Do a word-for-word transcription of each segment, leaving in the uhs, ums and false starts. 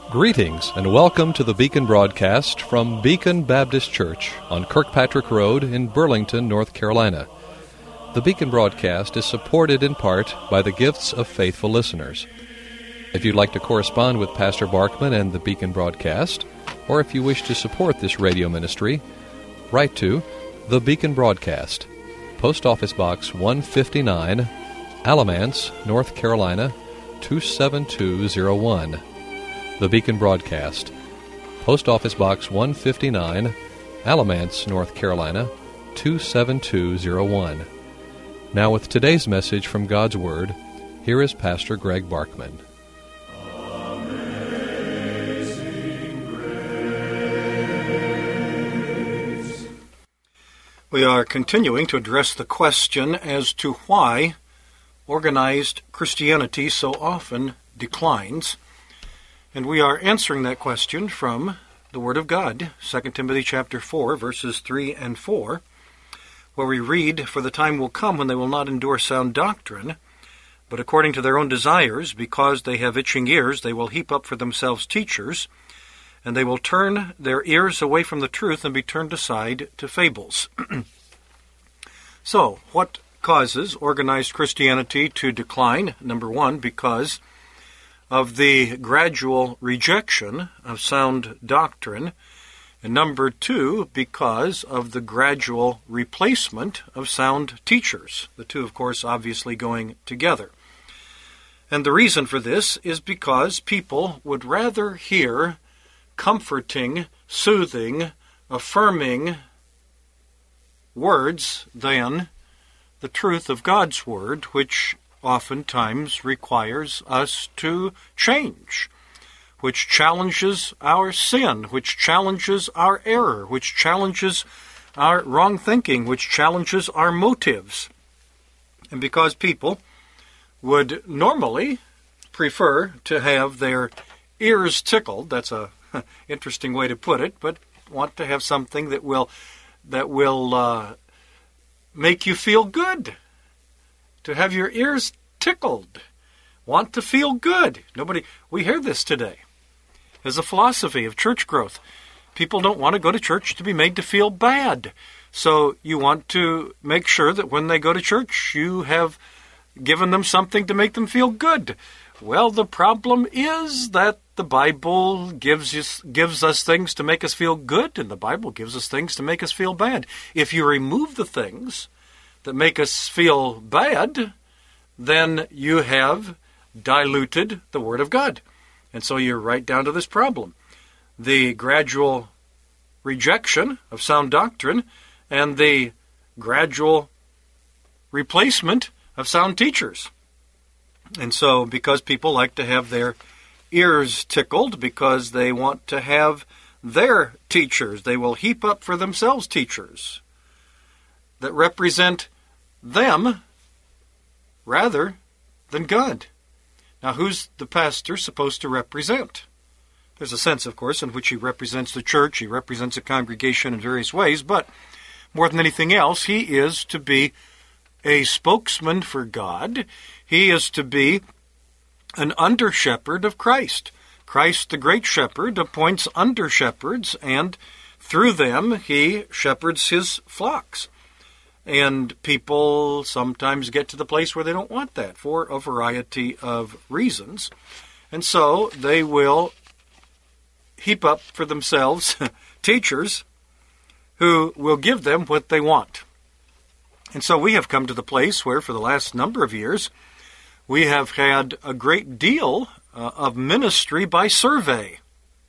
Greetings and welcome to the Beacon broadcast from Beacon Baptist Church on Kirkpatrick Road in Burlington, North Carolina. The Beacon broadcast is supported in part by the gifts of faithful listeners. If you'd like to correspond with Pastor Barkman and the Beacon broadcast, or if you wish to support this radio ministry, write to The Beacon Broadcast, Post Office Box one fifty-nine, Alamance, North Carolina, two seven two zero one. The Beacon Broadcast, Post Office Box one fifty-nine, Alamance, North Carolina, two seven two zero one. Now with today's message from God's Word, here is Pastor Greg Barkman. We are continuing to address the question as to why organized Christianity so often declines. And we are answering that question from the Word of God, Second Timothy chapter four, verses three and four, where we read, "For the time will come when they will not endure sound doctrine, but according to their own desires, because they have itching ears, they will heap up for themselves teachers, and they will turn their ears away from the truth and be turned aside to fables." So, what causes organized Christianity to decline? Number one, because of the gradual rejection of sound doctrine, and number two, because of the gradual replacement of sound teachers. The two, of course, obviously going together. And the reason for this is because people would rather hear comforting, soothing, affirming words than the truth of God's Word, which oftentimes requires us to change, which challenges our sin, which challenges our error, which challenges our wrong thinking, which challenges our motives. And because people would normally prefer to have their ears tickled, that's a interesting way to put it, but want to have something that will that will uh, make you feel good. To have your ears tickled, want to feel good. Nobody, we hear this today as a philosophy of church growth. People don't want to go to church to be made to feel bad. So you want to make sure that when they go to church, you have given them something to make them feel good. Well, the problem is that the Bible gives us, gives us things to make us feel good, and the Bible gives us things to make us feel bad. If you remove the things that make us feel bad, then you have diluted the Word of God. And so you're right down to this problem. The gradual rejection of sound doctrine and the gradual replacement of sound teachers. And so because people like to have their ears tickled, because they want to have their teachers, they will heap up for themselves teachers that represent them rather than God. Now, who's the pastor supposed to represent? There's a sense, of course, in which he represents the church, he represents a congregation in various ways, but more than anything else, he is to be a spokesman for God. He is to be an under-shepherd of Christ. Christ, the great shepherd, appoints under-shepherds, and through them he shepherds his flocks. And people sometimes get to the place where they don't want that for a variety of reasons. And so they will heap up for themselves teachers who will give them what they want. And so we have come to the place where for the last number of years we have had a great deal uh, of ministry by survey.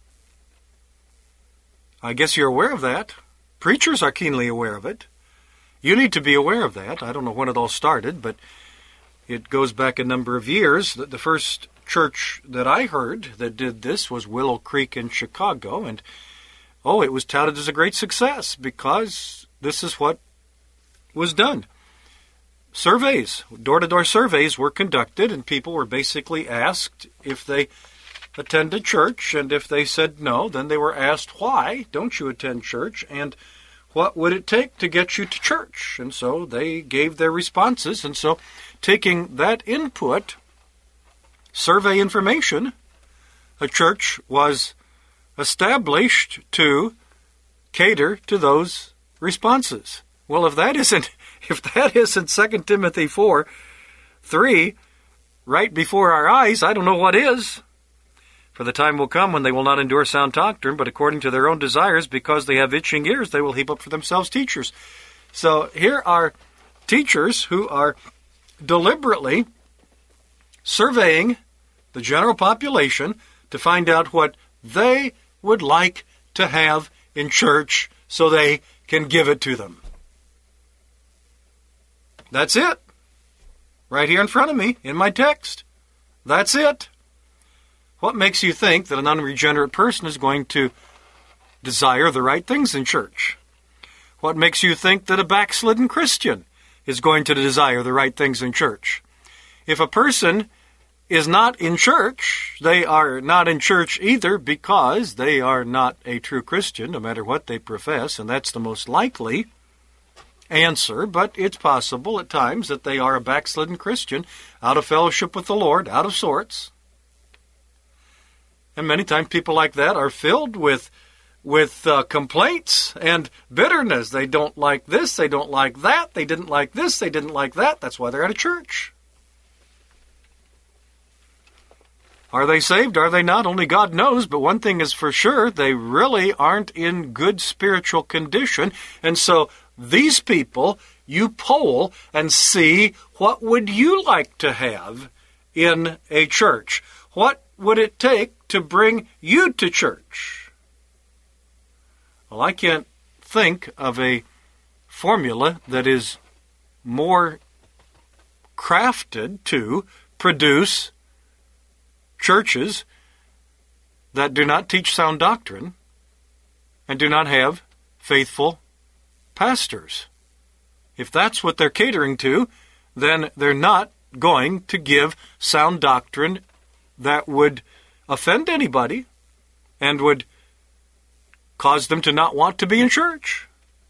I guess you're aware of that. Preachers are keenly aware of it. You need to be aware of that. I don't know when it all started, but it goes back a number of years. The first church that I heard that did this was Willow Creek in Chicago, and oh, it was touted as a great success because this is what was done. Surveys, door-to-door surveys were conducted, and people were basically asked if they attended church, and if they said no, then they were asked, why don't you attend church, and what would it take to get you to church? And so they gave their responses, and so taking that input, survey information, a church was established to cater to those responses. Well, if that isn't if that isn't Second Timothy four, three, right before our eyes, I don't know what is. For the time will come when they will not endure sound doctrine, but according to their own desires, because they have itching ears, they will heap up for themselves teachers. So here are teachers who are deliberately surveying the general population to find out what they would like to have in church so they can give it to them. That's it. Right here in front of me, in my text. That's it. What makes you think that an unregenerate person is going to desire the right things in church? What makes you think that a backslidden Christian is going to desire the right things in church? If a person is not in church, they are not in church either because they are not a true Christian, no matter what they profess, and that's the most likely answer, but it's possible at times that they are a backslidden Christian, out of fellowship with the Lord, out of sorts. And many times people like that are filled with with uh, complaints and bitterness. They don't like this, they don't like that, they didn't like this, they didn't like that. That's why they're out of church. Are they saved? Are they not? Only God knows, but one thing is for sure, they really aren't in good spiritual condition. And so these people, you poll and see, what would you like to have in a church? What would it take to bring you to church? Well, I can't think of a formula that is more crafted to produce churches that do not teach sound doctrine and do not have faithful pastors. If that's what they're catering to, then they're not going to give sound doctrine that would offend anybody and would cause them to not want to be in church.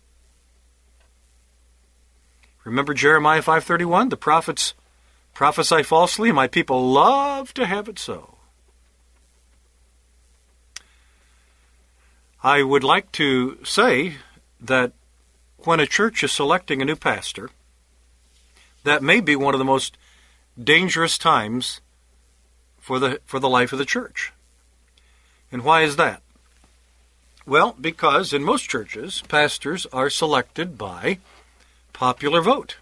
Remember Jeremiah five thirty-one? The prophets prophesy falsely, and my people love to have it so. I would like to say that when a church is selecting a new pastor, that may be one of the most dangerous times for the for the life of the church. And why is that? Well, because in most churches, pastors are selected by popular vote.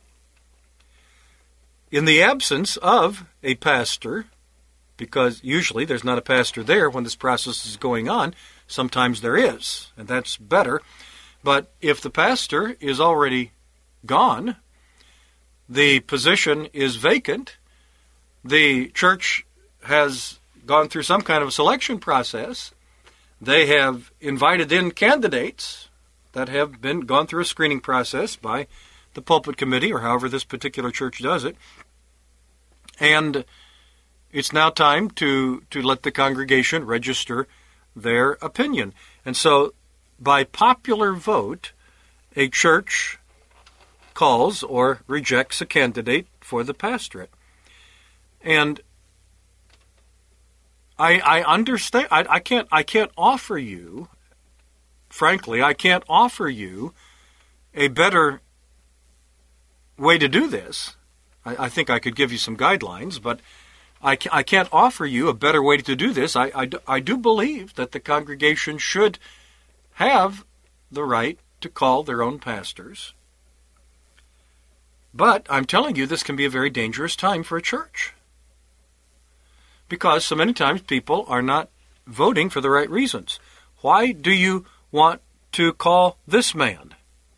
In the absence of a pastor, because usually there's not a pastor there when this process is going on, sometimes there is, and that's better. But if the pastor is already gone, the position is vacant, the church has gone through some kind of a selection process, they have invited in candidates that have been gone through a screening process by the pulpit committee, or however this particular church does it, and it's now time to, to let the congregation register their opinion. And so, by popular vote, a church calls or rejects a candidate for the pastorate. And I, I understand. I, I can't. I can't offer you, frankly, I can't offer you a better way to do this. I, I think I could give you some guidelines, but I, I can't offer you a better way to do this. I, I, I do believe that the congregation should have the right to call their own pastors. But I'm telling you, this can be a very dangerous time for a church. Because so many times people are not voting for the right reasons. Why do you want to call this man?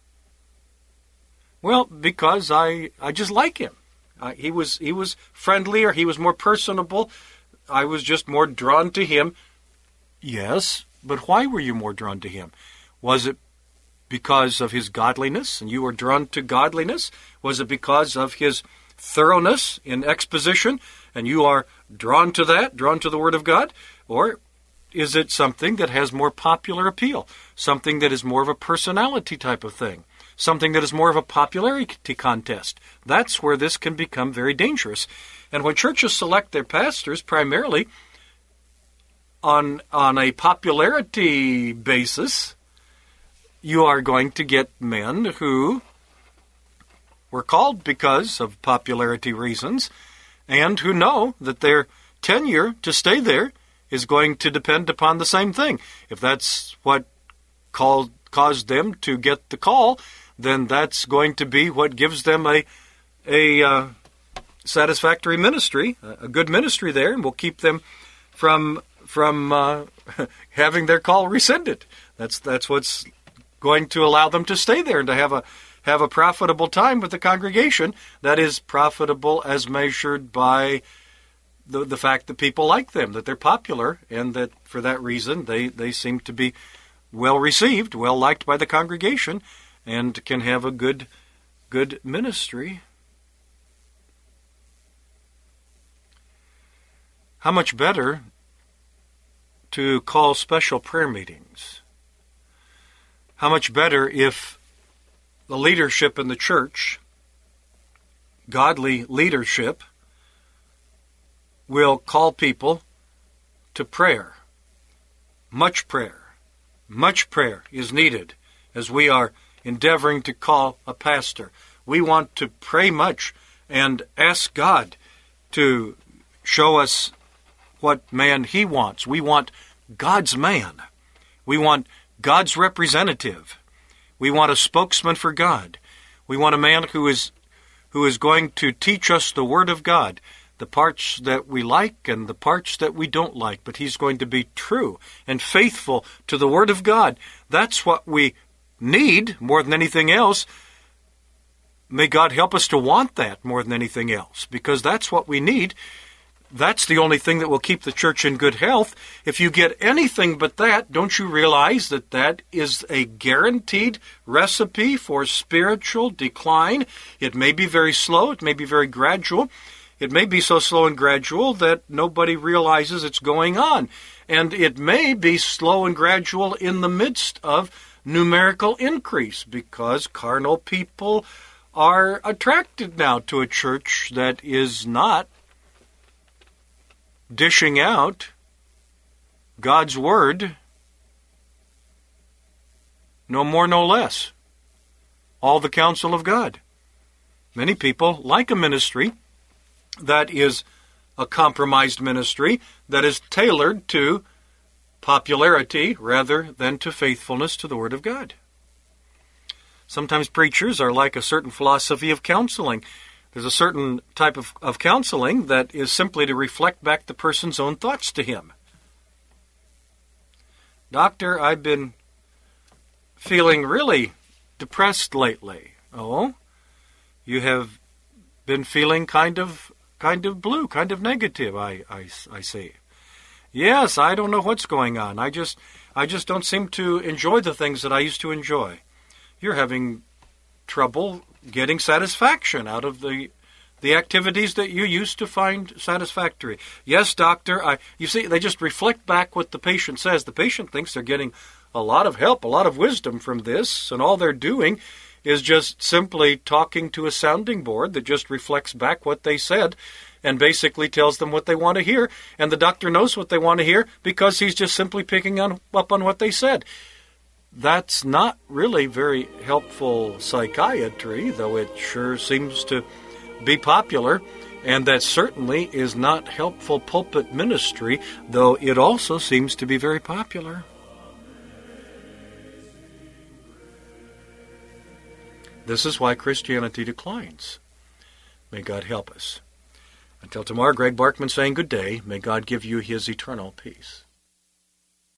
Well, because I, I just like him. I, he was he was friendlier, he was more personable. I was just more drawn to him. Yes, but why were you more drawn to him? Was it because of his godliness, and you were drawn to godliness? Was it because of his thoroughness in exposition, and you are drawn to that, drawn to the Word of God? Or is it something that has more popular appeal, something that is more of a personality type of thing, something that is more of a popularity contest? That's where this can become very dangerous. And when churches select their pastors, primarily, on on a popularity basis, you are going to get men who were called because of popularity reasons and who know that their tenure to stay there is going to depend upon the same thing. If that's what called, caused them to get the call, then that's going to be what gives them a, a uh, satisfactory ministry, a good ministry there, and will keep them from from uh, having their call rescinded. That's that's what's going to allow them to stay there and to have a have a profitable time with the congregation that is profitable as measured by the the fact that people like them, that they're popular, and that for that reason they, they seem to be well received, well liked by the congregation, and can have a good good ministry. How much better to call special prayer meetings? How much better if the leadership in the church, godly leadership, will call people to prayer. Much prayer. Much prayer is needed as we are endeavoring to call a pastor. We want to pray much and ask God to show us what man He wants. We want God's man. We want God's representative. We want a spokesman for God. We want a man who is who is going to teach us the Word of God, the parts that we like and the parts that we don't like, but he's going to be true and faithful to the Word of God. That's what we need more than anything else. May God help us to want that more than anything else, because that's what we need. That's the only thing that will keep the church in good health. If you get anything but that, don't you realize that that is a guaranteed recipe for spiritual decline? It may be very slow. It may be very gradual. It may be so slow and gradual that nobody realizes it's going on. And it may be slow and gradual in the midst of numerical increase, because carnal people are attracted now to a church that is not dishing out God's Word, no more, no less. All the counsel of God. Many people like a ministry that is a compromised ministry, that is tailored to popularity rather than to faithfulness to the Word of God. Sometimes preachers are like a certain philosophy of counseling. There's a certain type of, of counseling that is simply to reflect back the person's own thoughts to him. Doctor, I've been feeling really depressed lately. Oh, you have been feeling kind of kind of blue, kind of negative, I, I, I see. Yes, I don't know what's going on. I just I just don't seem to enjoy the things that I used to enjoy. You're having trouble getting satisfaction out of the the activities that you used to find satisfactory. Yes, doctor, I you see, they just reflect back what the patient says. The patient thinks they're getting a lot of help, a lot of wisdom from this, and all they're doing is just simply talking to a sounding board that just reflects back what they said and basically tells them what they want to hear, and the doctor knows what they want to hear because he's just simply picking on, up on what they said. That's not really very helpful psychiatry, though it sure seems to be popular, and that certainly is not helpful pulpit ministry, though it also seems to be very popular. This is why Christianity declines. May God help us. Until tomorrow, Greg Barkman saying good day. May God give you His eternal peace.